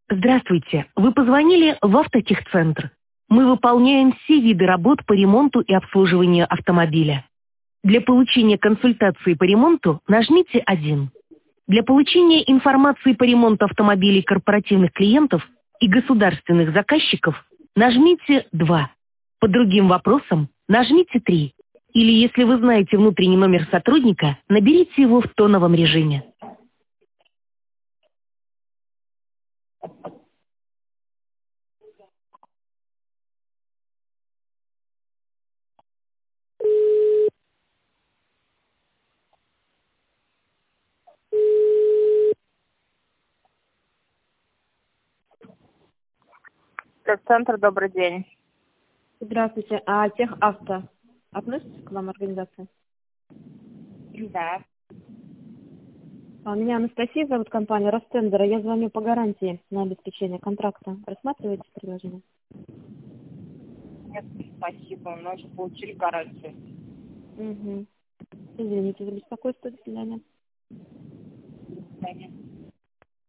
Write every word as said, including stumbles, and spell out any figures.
Здравствуйте. Вы позвонили в Автотехцентр. Мы выполняем все виды работ по ремонту и обслуживанию автомобиля. Для получения консультации по ремонту нажмите один. Для получения информации по ремонту автомобилей корпоративных клиентов и государственных заказчиков нажмите два. По другим вопросам нажмите три. Или если вы знаете внутренний номер сотрудника, наберите его в тоновом режиме. Центр, добрый день. Здравствуйте. А Техавто относится к вам организация? Да. А, Меня Анастасия зовут, компания Ростендера. Я звоню по гарантии на обеспечение контракта. Рассматриваете предложение? Нет, спасибо. Мы уже получили гарантию. Угу. Извините за беспокойство. До свидания. До свидания.